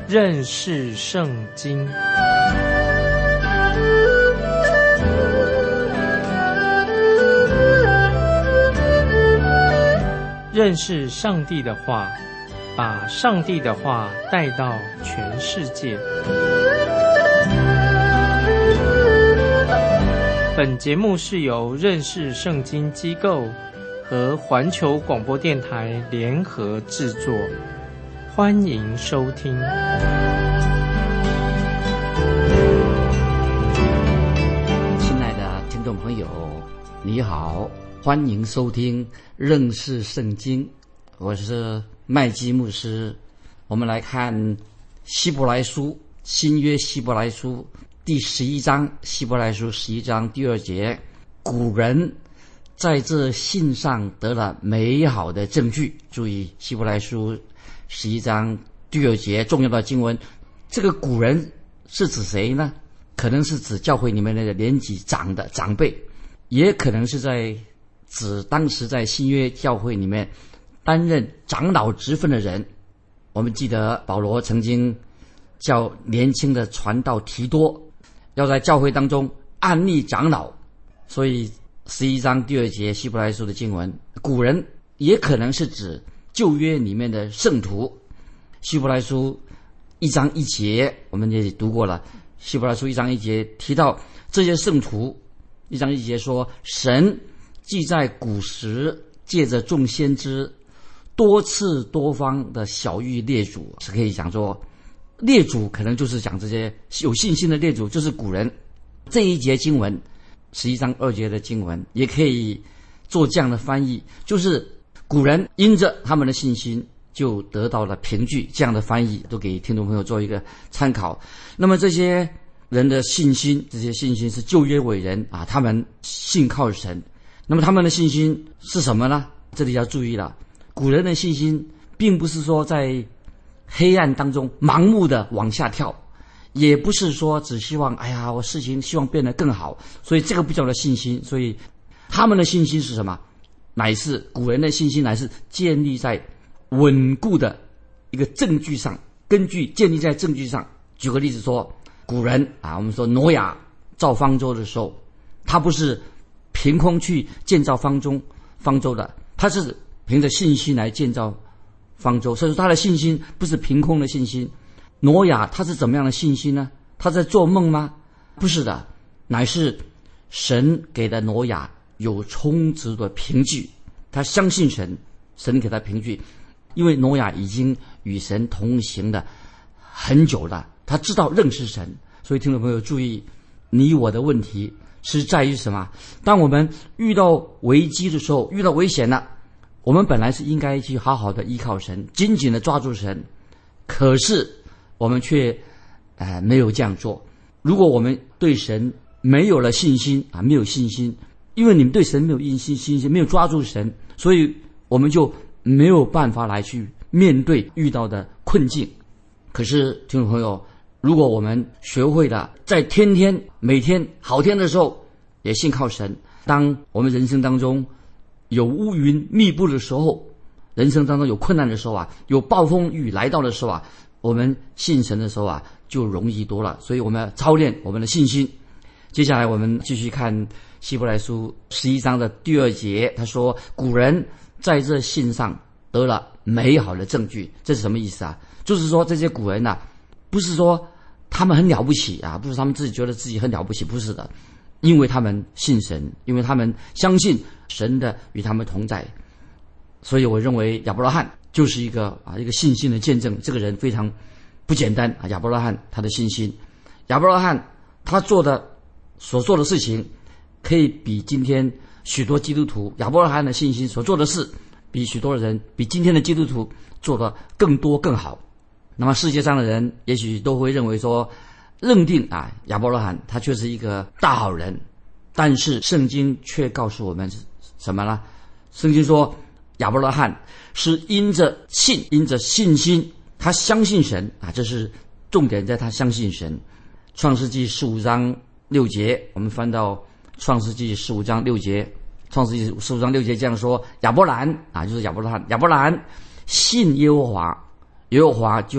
认识圣经。认识上帝的话，把上帝的话带到全世界。本节目是由认识圣经机构和环球广播电台联合制作，欢迎收听。 亲爱的听众朋友，你好，欢迎收听认识圣经，我是麦基牧师。我们来看希伯来书，新约希伯来书第11章，希伯来书11章第2节，古人在这信上得了美好的证据。注意希伯来书11章第2节重要的经文，这个古人是指谁呢？可能是指教会里面那个年纪长的长辈，也可能是指当时在新约教会里面担任长老职分的人。我们记得保罗曾经叫年轻的传道提多要在教会当中按立长老，所以11章第2节希伯来书的经文，古人也可能是指旧约里面的圣徒。希伯来书1章1节我们也读过了，希伯来书1章1节提到这些圣徒。1章1节说，神既在古时借着众先知多次多方的晓谕列祖，是可以讲说列祖可能就是讲这些有信心的列祖，就是古人。这一节经文11章2节的经文也可以做这样的翻译，就是古人因着他们的信心就得到了凭据，这样的翻译都给听众朋友做一个参考。那么这些人的信心，这些信心是旧约伟人啊，他们信靠神。那么他们的信心是什么呢？这里要注意了，古人的信心并不是说在黑暗当中盲目的往下跳，也不是说只希望我事情希望变得更好，所以这个不叫做信心。所以他们的信心是什么？古人的信心乃是建立在稳固的一个证据上，建立在证据上。举个例子说，古人我们说挪亚造方舟的时候，他不是凭空去建造方舟的，他是凭着信心来建造方舟，所以说他的信心不是凭空的信心。挪亚他是怎么样的信心呢？他在做梦吗？不是的，乃是神给的挪亚有充足的凭据，他相信神，神给他凭据，因为挪亚已经与神同行的很久了，他知道认识神。所以听众朋友注意，你我的问题是在于什么？当我们遇到危机的时候，遇到危险了，我们本来是应该去好好的依靠神，紧紧的抓住神，可是我们却没有这样做。如果我们对神没有了信心没有信心，因为你们对神没有信心，没有抓住神，所以我们就没有办法来去面对遇到的困境。可是听众朋友，如果我们学会了在每天好天的时候也信靠神，当我们人生当中有乌云密布的时候，人生当中有困难的时候有暴风雨来到的时候我们信神的时候就容易多了。所以我们要操练我们的信心。接下来我们继续看希伯来书11章的第2节，他说古人在这信上得了美好的证据。这是什么意思就是说这些古人不是说他们很了不起不是他们自己觉得自己很了不起，不是的，因为他们信神，因为他们相信神的与他们同在。所以我认为亚伯拉罕就是一个信心的见证。这个人非常不简单亚伯拉罕他的信心，亚伯拉罕他所做的事情，可以比今天许多基督徒亚伯拉罕的信心所做的事，比许多人比今天的基督徒做得更多更好。那么世界上的人也许都会认为说，认定亚伯拉罕他却是一个大好人，但是圣经却告诉我们什么呢？圣经说亚伯拉罕是因着信心，他相信神这是重点，在他相信神。创世纪15章6节，我们翻到创世纪15章6节，创世纪15章6节这样说：亚伯兰就是亚伯拉罕信耶和华，耶和华就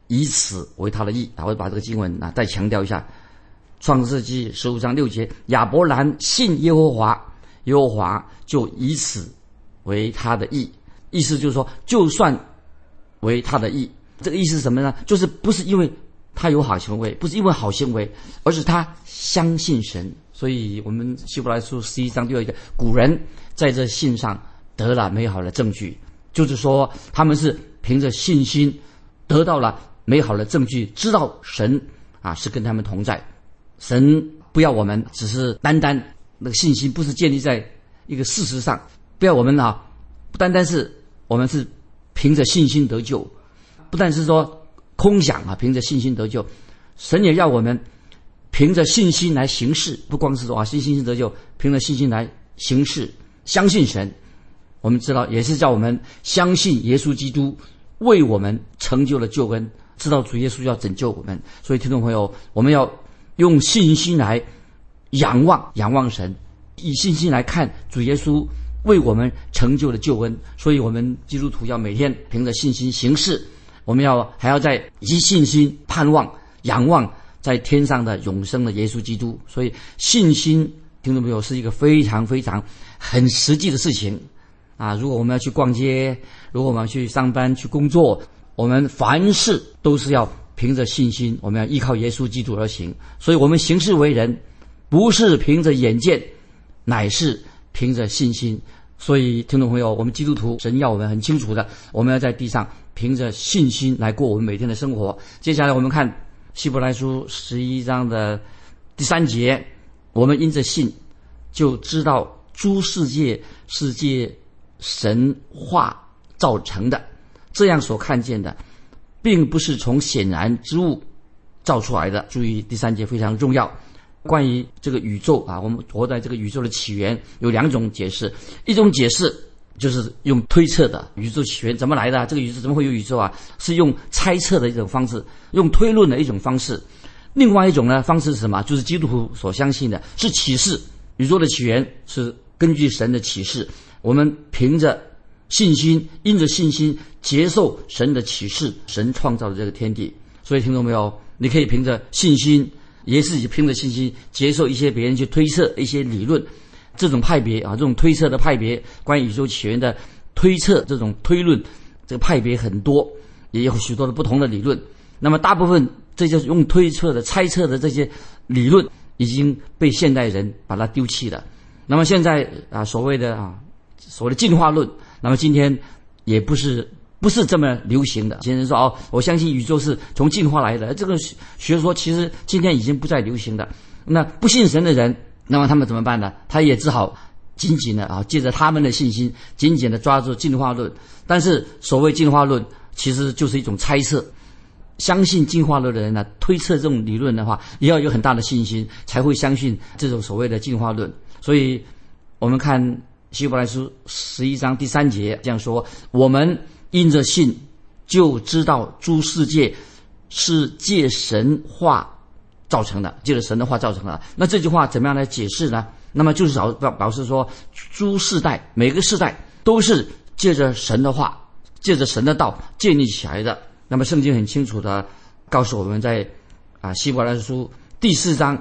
以此为他的义。我把这个经文再强调一下，创世纪15章6节，亚伯兰信耶和华，耶和华就以此为他的义。意思就是说，就算为他的义，这个意思是什么呢？就是不是因为他有好行为，不是因为好行为，而是他相信神。所以我们希伯来书11章第2节，古人在这信上得了美好的证据，就是说他们是凭着信心得到了美好的证据，知道神是跟他们同在。神不要我们只是单单那个信心不是建立在一个事实上，不要我们不单单是我们是凭着信心得救，不但是说空想凭着信心得救，神也要我们凭着信心来行事，不光是说信心得救，凭着信心来行事，相信神。我们知道也是叫我们相信耶稣基督为我们成就了救恩，知道主耶稣要拯救我们。所以听众朋友，我们要用信心来仰望神，以信心来看主耶稣为我们成就了救恩。所以我们基督徒要每天凭着信心行事，我们还要在以信心盼望仰望在天上的永生的耶稣基督。所以信心听众朋友是一个非常非常很实际的事情如果我们要去逛街，如果我们要去上班去工作，我们凡事都是要凭着信心，我们要依靠耶稣基督而行。所以我们行事为人不是凭着眼见，乃是凭着信心。所以听众朋友，我们基督徒神要我们很清楚的，我们要在地上凭着信心来过我们每天的生活。接下来我们看希伯来书11章的第3节，我们因着信就知道诸世界是借神话造成的，这样所看见的并不是从显然之物造出来的。注意第3节非常重要，关于这个宇宙我们活在这个宇宙的起源有2种解释。一种解释就是用推测的，宇宙起源怎么来的，这个宇宙怎么会有宇宙是用猜测的一种方式，用推论的一种方式。另外一种呢方式是什么？就是基督徒所相信的是启示，宇宙的起源是根据神的启示，我们凭着信心，因着信心接受神的启示，神创造的这个天地。所以听众朋友，你可以凭着信心，也是凭着信心接受一些别人去推测一些理论，这种派别这种推测的派别，关于宇宙起源的推测，这种推论，这个派别很多，也有许多的不同的理论。那么大部分这就是用推测的猜测的这些理论已经被现代人把它丢弃了。那么现在所谓的进化论，那么今天也不是这么流行的。有些人说我相信宇宙是从进化来的，这个学说其实今天已经不再流行的。那不信神的人，那么他们怎么办呢？他也只好紧紧的借着他们的信心，紧紧的抓住进化论。但是所谓进化论其实就是一种猜测，相信进化论的人呢，推测这种理论的话，也要有很大的信心才会相信这种所谓的进化论。所以我们看希伯来书11章第3节这样说，我们因着信就知道诸世界是借神话造成的，借着神的话造成的。那这句话怎么样来解释呢？那么就是表示说，诸世代每个世代都是借着神的话，借着神的道建立起来的。那么圣经很清楚的告诉我们，在希伯来书第4章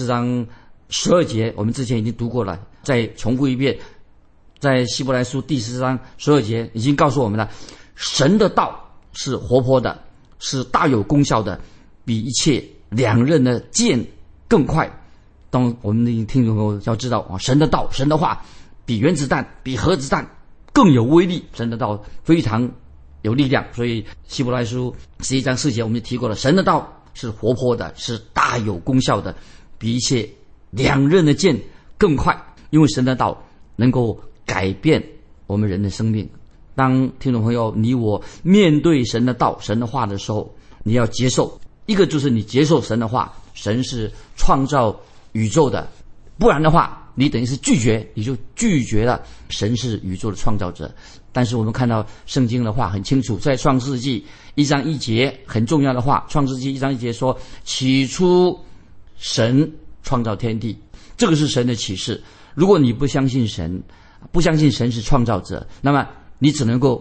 12节，我们之前已经读过了，再重复一遍。在希伯来书第4章12节已经告诉我们了，神的道是活泼的，是大有功效的，比一切两刃的剑更快。当我们的听众朋友要知道神的道，神的话比原子弹，比核子弹更有威力，神的道非常有力量。所以希伯来书11章4节我们就提过了，神的道是活泼的，是大有功效的，比一切两刃的剑更快。因为神的道能够改变我们人的生命。当听众朋友你我面对神的道，神的话的时候，你要接受，一个就是你接受神的话，神是创造宇宙的，不然的话你等于是拒绝，你就拒绝了神是宇宙的创造者。但是我们看到圣经的话很清楚，在创世纪1章1节很重要的话，创世纪1章1节说，起初神创造天地，这个是神的启示。如果你不相信神，不相信神是创造者，那么你只能够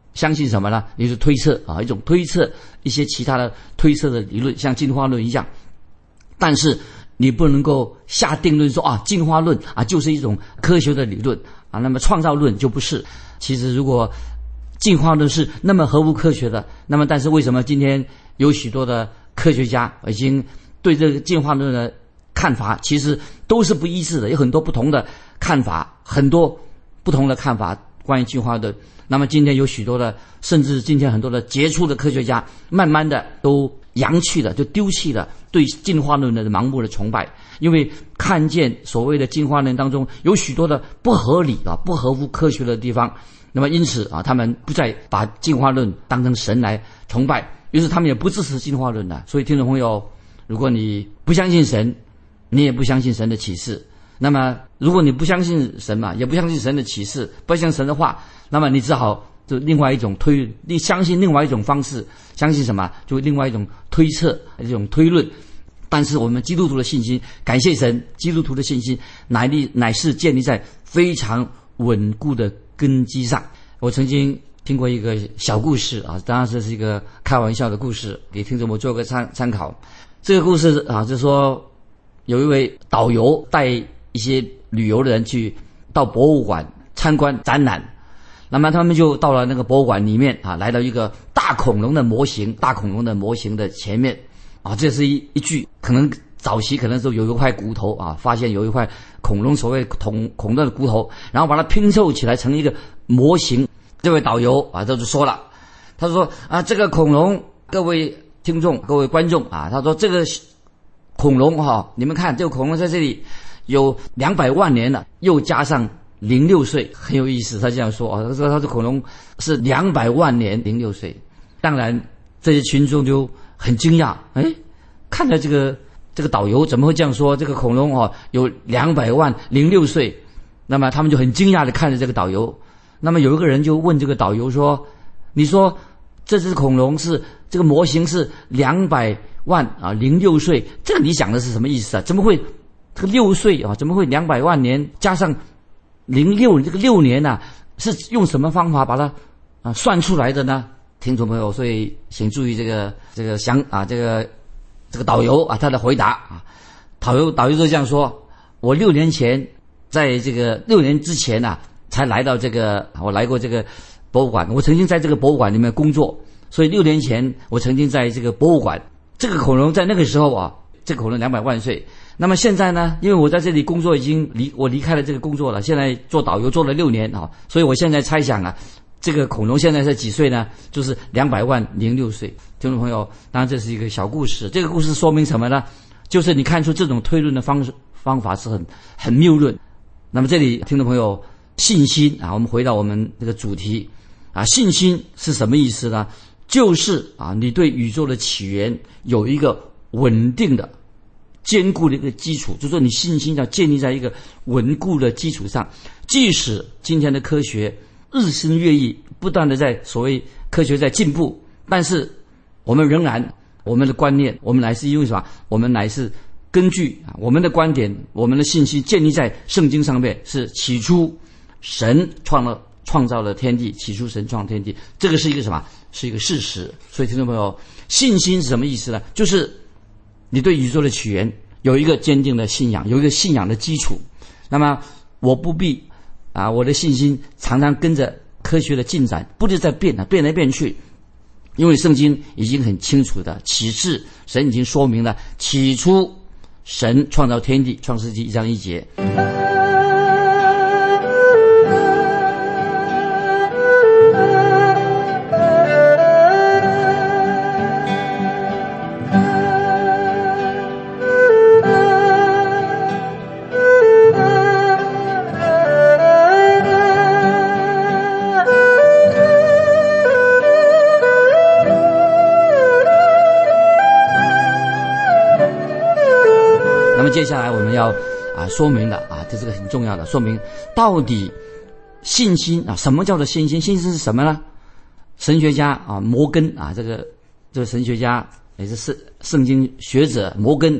相信什么呢？也就是推测啊，一种推测一些其他的推测的理论，像进化论一样。但是你不能够下定论说啊，进化论啊就是一种科学的理论啊，那么创造论就不是。其实如果进化论是那么合乎科学的，那么但是为什么今天有许多的科学家已经对这个进化论的看法其实都是不一致的，有很多不同的看法，很多不同的看法关于进化论。那么今天有许多的，甚至今天很多的杰出的科学家，慢慢的都扬弃了，就丢弃了对进化论的盲目的崇拜，因为看见所谓的进化论当中有许多的不合理啊、不合乎科学的地方。那么因此啊，他们不再把进化论当成神来崇拜，于是他们也不支持进化论了。所以听众朋友，如果你不相信神，你也不相信神的启示，那么如果你不相信神嘛，也不相信神的启示，不相信神的话，那么你只好就另外一种你相信另外一种方式，相信什么？就另外一种推测，一种推论。但是我们基督徒的信心，感谢神，基督徒的信心乃是建立在非常稳固的根基上。我曾经听过一个小故事啊，当然这是一个开玩笑的故事，给听众们做个参考。这个故事啊，就是说有一位导游带一些旅游的人去到博物馆参观展览，那么他们就到了那个博物馆里面啊，来到一个大恐龙的模型的前面啊，这是一具可能早期可能是有一块骨头啊，发现有一块恐龙所谓恐龙的骨头，然后把它拼凑起来成一个模型。这位导游啊，他就说了，他说啊，这个恐龙，各位听众、各位观众啊，他说这个恐龙哈，你们看这个恐龙在这里有200万年了，又加上06岁，很有意思。他这样说啊，他说他的恐龙是200万年06岁。当然，这些群众就很惊讶，看到这个导游怎么会这样说？这个恐龙有200万06岁，那么他们就很惊讶的看着这个导游。那么有一个人就问这个导游说：“你说这只恐龙是这个模型是200万啊06岁，这个你讲的是什么意思啊？怎么会这个6岁啊？怎么会200万年加上06这个6年啊？是用什么方法把它算出来的呢？”听众朋友，所以请注意这个导游啊他的回答啊，导游就这样说：“我6年前在这个6年之前啊。”才来到我来过这个博物馆，我曾经在这个博物馆里面工作，所以6年前我曾经在这个博物馆，这个恐龙在那个时候啊，这个恐龙200万岁。那么现在呢，因为我在这里工作我离开了这个工作了，现在做导游做了6年啊，所以我现在猜想啊，这个恐龙现在是几岁呢？就是200万06岁。听众朋友，当然这是一个小故事，这个故事说明什么呢？就是你看出这种推论的方法是很谬论。那么这里听众朋友，信心啊，我们回到我们这个主题啊，信心是什么意思呢？就是啊，你对宇宙的起源有一个稳定的、坚固的一个基础，就是说你信心要建立在一个稳固的基础上。即使今天的科学日新月异，不断的在所谓科学在进步，但是我们仍然我们的观念，我们乃是因为什么？我们乃是根据我们的观点，我们的信息建立在圣经上面，是起初神创造了天地，起初神创天地，这个是一个什么？是一个事实。所以听众朋友，信心是什么意思呢？就是你对宇宙的起源有一个坚定的信仰，有一个信仰的基础。那么我不必啊，我的信心常常跟着科学的进展，不是在变来变去，因为圣经已经很清楚的启示，神已经说明了起初神创造天地，创世纪1章1节。接下来我们要说明了啊，这是个很重要的说明，到底信心啊，什么叫做信心？信心是什么呢？神学家啊，摩根啊，这个神学家也是圣经学者摩根，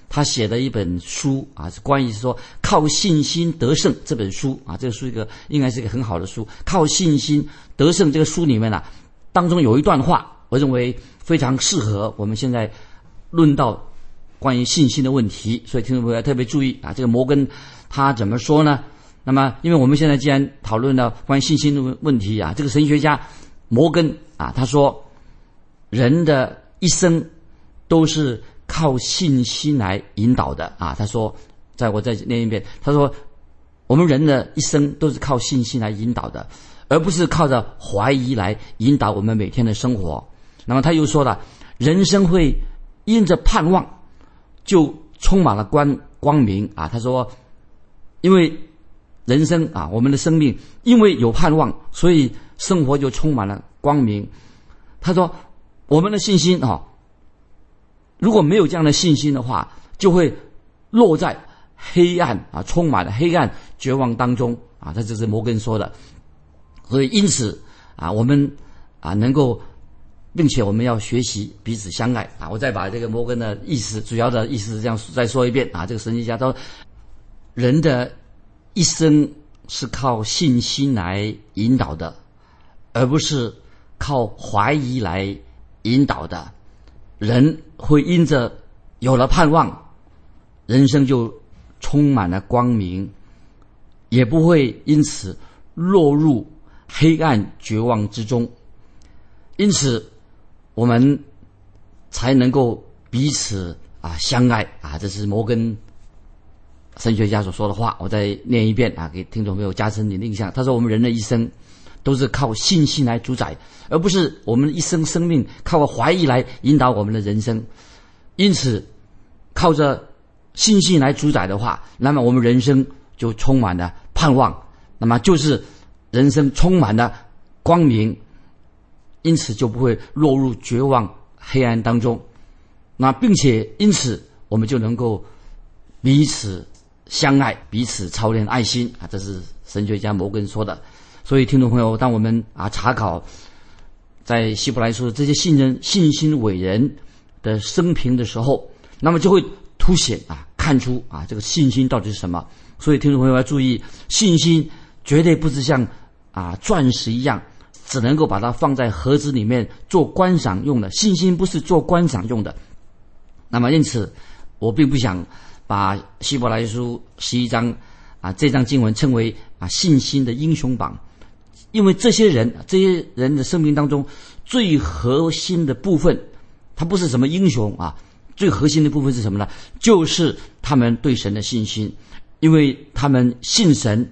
他写的一本书啊，是关于说靠信心得胜这本书啊，这个书应该是一个很好的书，靠信心得胜这个书里面啊，当中有一段话，我认为非常适合我们现在论到关于信心的问题，所以听众朋友要特别注意啊，这个摩根他怎么说呢？那么因为我们现在既然讨论到关于信心的问题啊，这个神学家摩根啊，他说人的一生都是靠信心来引导的啊。他说，我再念一遍，他说我们人的一生都是靠信心来引导的，而不是靠着怀疑来引导我们每天的生活。那么他又说了，人生会因着盼望就充满了光明啊。他说因为人生啊，我们的生命因为有盼望，所以生活就充满了光明。他说我们的信心啊，如果没有这样的信心的话，就会落在黑暗啊，充满了黑暗绝望当中啊。这就是摩根说的。所以因此啊，我们啊能够，并且我们要学习彼此相爱啊。我再把这个摩根的意思，主要的意思是这样再说一遍啊。这个神学家说，人的一生是靠信心来引导的，而不是靠怀疑来引导的。人会因着有了盼望，人生就充满了光明，也不会因此落入黑暗绝望之中。因此我们才能够彼此相爱啊。这是摩根神学家所说的话，我再念一遍啊，给听众朋友加深你的印象。他说我们人的一生都是靠信心来主宰，而不是我们一生生命靠怀疑来引导我们的人生。因此靠着信心来主宰的话，那么我们人生就充满了盼望，那么就是人生充满了光明，因此就不会落入绝望黑暗当中。那并且因此我们就能够彼此相爱，彼此操练爱心啊，这是神学家摩根说的。所以听众朋友，当我们查考在希伯来书这些信心伟人的生平的时候，那么就会凸显看出这个信心到底是什么。所以听众朋友要注意，信心绝对不是像钻石一样只能够把它放在盒子里面做观赏用的，信心不是做观赏用的。那么因此我并不想把希伯来书11章这章经文称为信心的英雄榜，因为这些人的生命当中最核心的部分，他不是什么英雄最核心的部分是什么呢？就是他们对神的信心，因为他们信神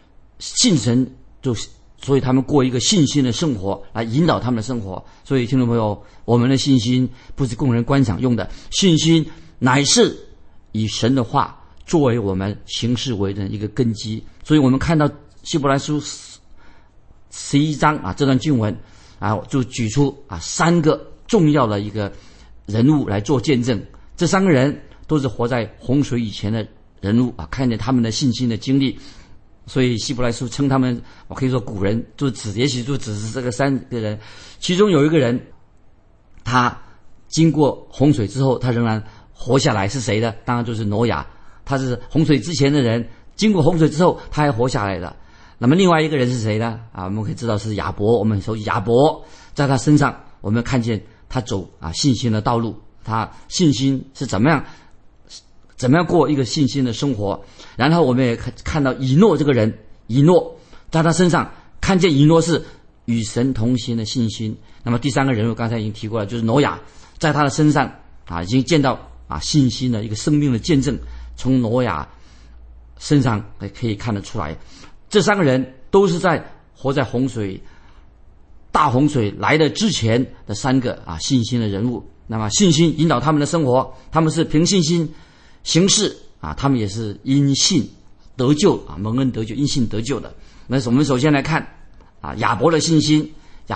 所以他们过一个信心的生活来引导他们的生活。所以听众朋友，我们的信心不是供人观赏用的，信心乃是以神的话作为我们行事为人一个根基。所以我们看到希伯来书11章这段经文就举出3个重要的一个人物来做见证。这3个人都是活在洪水以前的人物看见他们的信心的经历。所以希伯来书称他们，我可以说古人也许就只是这个3个人。其中有一个人，他经过洪水之后他仍然活下来，是谁呢？当然就是挪亚。他是洪水之前的人，经过洪水之后他还活下来的。那么另外一个人是谁呢？我们可以知道是亚伯。我们熟悉亚伯，在他身上我们看见他走信心的道路，他信心是怎么样过一个信心的生活。然后我们也看到以诺这个人，以诺在他身上看见以诺是与神同行的信心。那么第3个人物刚才已经提过了，就是挪亚，在他的身上已经见到信心的一个生命的见证，从挪亚身上可以看得出来。这3个人都是活在大洪水来的之前的3个信心的人物。那么信心引导他们的生活，他们是凭信心行事他们也是因信得救蒙恩得救，因信得救的。那我们首先来看亚伯的信心。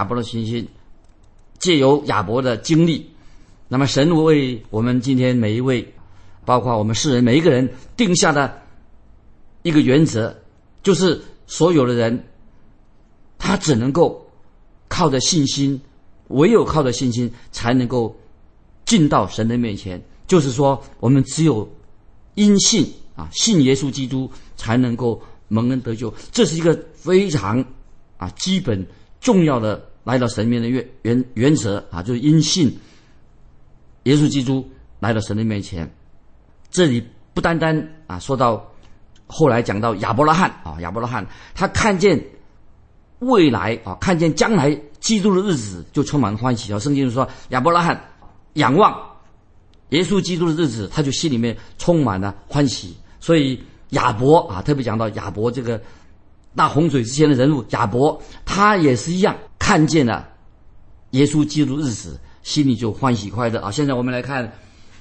借由亚伯的经历，那么神为我们今天每一位，包括我们世人每一个人定下的一个原则，就是所有的人他只能够靠着信心，唯有靠着信心才能够进到神的面前， 就是说我们只有因信信耶稣基督才能够蒙恩得救，这是一个非常基本重要的来到神面的原则就是因信耶稣基督来到神的面前。这里不单单说到后来讲到亚伯拉罕他看见未来看见将来基督的日子就充满欢喜圣经就说亚伯拉罕仰望耶稣基督的日子，他就心里面充满了欢喜。所以亚伯特别讲到亚伯这个大洪水之前的人物，亚伯他也是一样看见了耶稣基督的日子，心里就欢喜快乐现在我们来看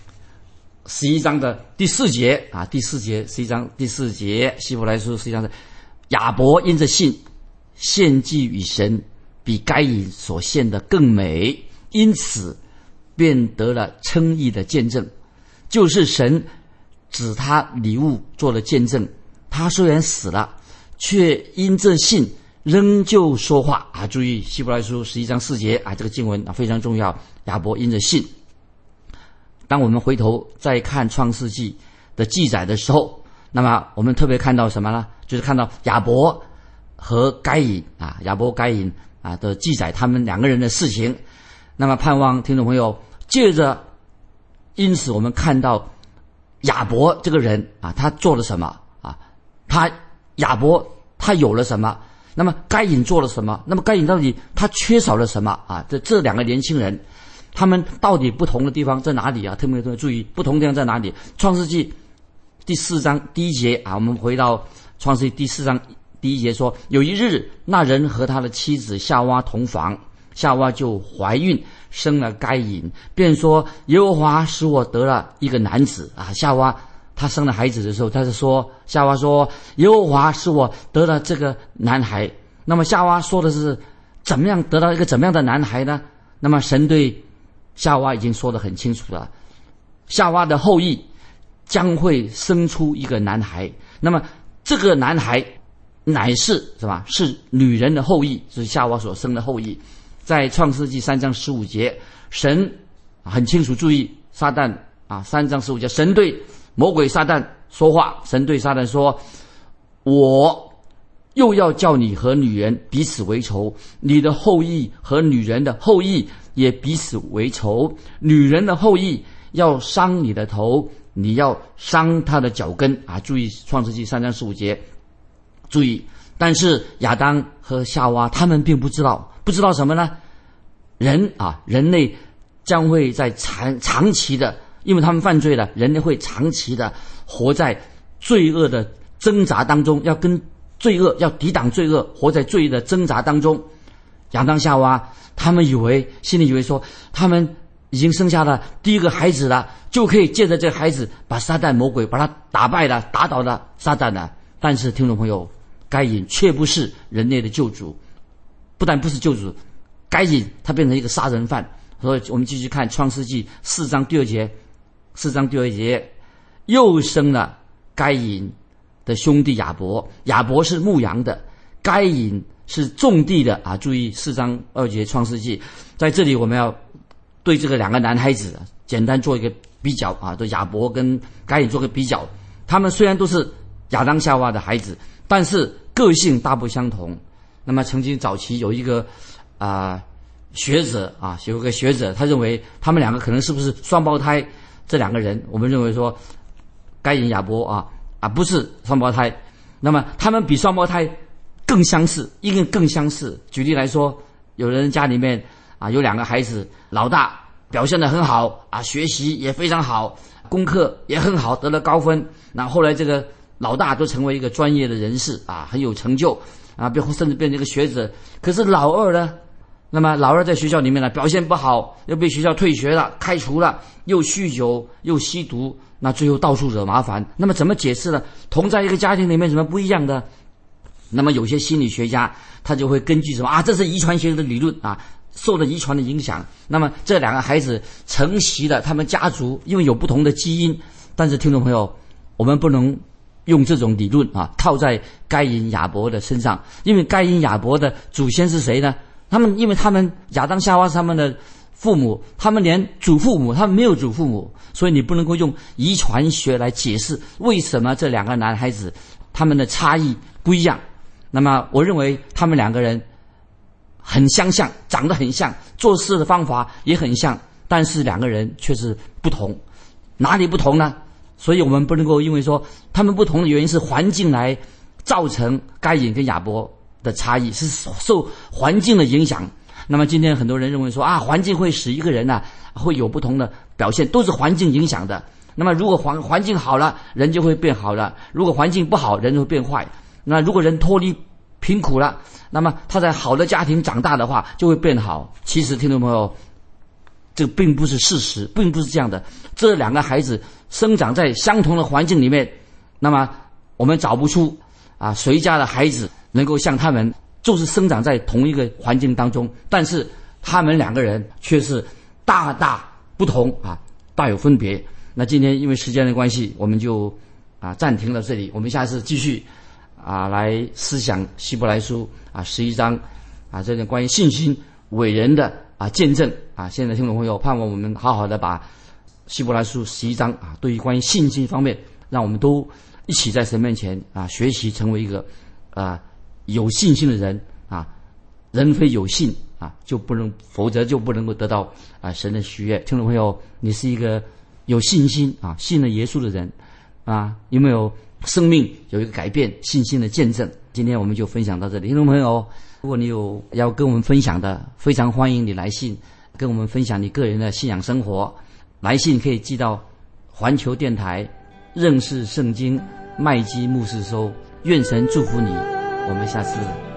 11章的第4节11章第4节，希伯来书11章的亚伯因着信献祭与神，比该隐所献的更美，因此便得了称义的见证，就是神指他礼物做了见证。他虽然死了，却因这信仍旧说话注意希伯来书11章4节这个经文非常重要。亚伯因着信，当我们回头再看创世纪的记载的时候，那么我们特别看到什么呢？就是看到亚伯和该隐亚伯该隐的记载，他们两个人的事情。那么盼望听众朋友借着，因此我们看到亚伯这个人他做了什么亚伯他有了什么，那么该隐做了什么，那么该隐到底他缺少了什么这两个年轻人他们到底不同的地方在哪里特别注意不同的地方在哪里。创世纪第4章第1节我们回到创世纪第4章第1节说，有一日那人和他的妻子夏娃同房，夏娃就怀孕生了该隐，便说耶和华使我得了一个男子夏娃她生了孩子的时候，夏娃说耶和华使我得了这个男孩。那么夏娃说的是怎么样得到一个怎么样的男孩呢？那么神对夏娃已经说得很清楚了，夏娃的后裔将会生出一个男孩，那么这个男孩乃是是女人的后裔，是夏娃所生的后裔。在创世纪3章15节，神很清楚，注意撒旦3章15节，神对魔鬼撒旦说话，神对撒旦说，我又要叫你和女人彼此为仇，你的后裔和女人的后裔也彼此为仇，女人的后裔要伤你的头，你要伤他的脚跟注意创世纪3章15节，注意。但是亚当和夏娃他们并不知道什么呢？人类将会在长期的，因为他们犯罪了，人类会长期的活在罪恶的挣扎当中，要抵挡罪恶，活在罪的挣扎当中。亚当夏娃他们心里以为说他们已经生下了第一个孩子了，就可以借着这个孩子把撒旦魔鬼把他打败了，打倒了撒旦了。但是听众朋友，该隐却不是人类的救主，不但不是救主，该隐他变成一个杀人犯。所以我们继续看创世纪4章第2节，又生了该隐的兄弟亚伯，亚伯是牧羊的，该隐是种地的注意4章2节创世纪，在这里我们要对这个两个男孩子简单做一个比较对亚伯跟该隐做个比较。他们虽然都是亚当夏娃的孩子，但是个性大不相同。那么曾经早期有一个学者有个学者，他认为他们两个可能是不是双胞胎。这两个人我们认为说该隐亚伯不是双胞胎，那么他们比双胞胎更相似，一定更相似。举例来说，有人家里面有两个孩子，老大表现得很好学习也非常好，功课也很好，得了高分。那后来这个老大都成为一个专业的人士很有成就甚至变成一个学者。可是老二呢，那么老二在学校里面呢表现不好，又被学校退学了，开除了，又酗酒又吸毒，那最后到处惹麻烦。那么怎么解释呢？同在一个家庭里面怎么不一样的？那么有些心理学家他就会根据什么这是遗传学的理论受了遗传的影响。那么这两个孩子承袭了他们家族，因为有不同的基因。但是听众朋友，我们不能用这种理论套在该隐亚伯的身上，因为该隐亚伯的祖先是谁呢？因为他们亚当夏娃是他们的父母，他们连祖父母，他们没有祖父母，所以你不能够用遗传学来解释为什么这两个男孩子他们的差异不一样。那么我认为他们两个人很相像，长得很像，做事的方法也很像，但是两个人却是不同。哪里不同呢？所以我们不能够因为说他们不同的原因是环境来造成该隐跟亚伯的差异，是受环境的影响。那么今天很多人认为说环境会使一个人会有不同的表现，都是环境影响的。那么如果环境好了，人就会变好了；如果环境不好，人就会变坏。那如果人脱离贫苦了，那么他在好的家庭长大的话，就会变好。其实听众朋友，这个并不是事实，并不是这样的。这两个孩子生长在相同的环境里面，那么我们找不出谁家的孩子能够像他们，就是生长在同一个环境当中，但是他们两个人却是大大不同大有分别。那今天因为时间的关系，我们就暂停到这里，我们下次继续来思想希伯来书11章这个关于信心伟人的见证现在听众朋友，盼望我们好好的把希伯来书11章对于关于信心方面，让我们都一起在神面前学习，成为一个有信心的人人非有信就不能，否则就不能够得到神的喜悦。听众朋友，你是一个有信心信了耶稣的人有没有生命有一个改变信心的见证？今天我们就分享到这里。听众朋友，如果你有要跟我们分享的，非常欢迎你来信跟我们分享你个人的信仰生活。来信可以寄到环球电台认识圣经麦基牧师收。愿神祝福你，我们下次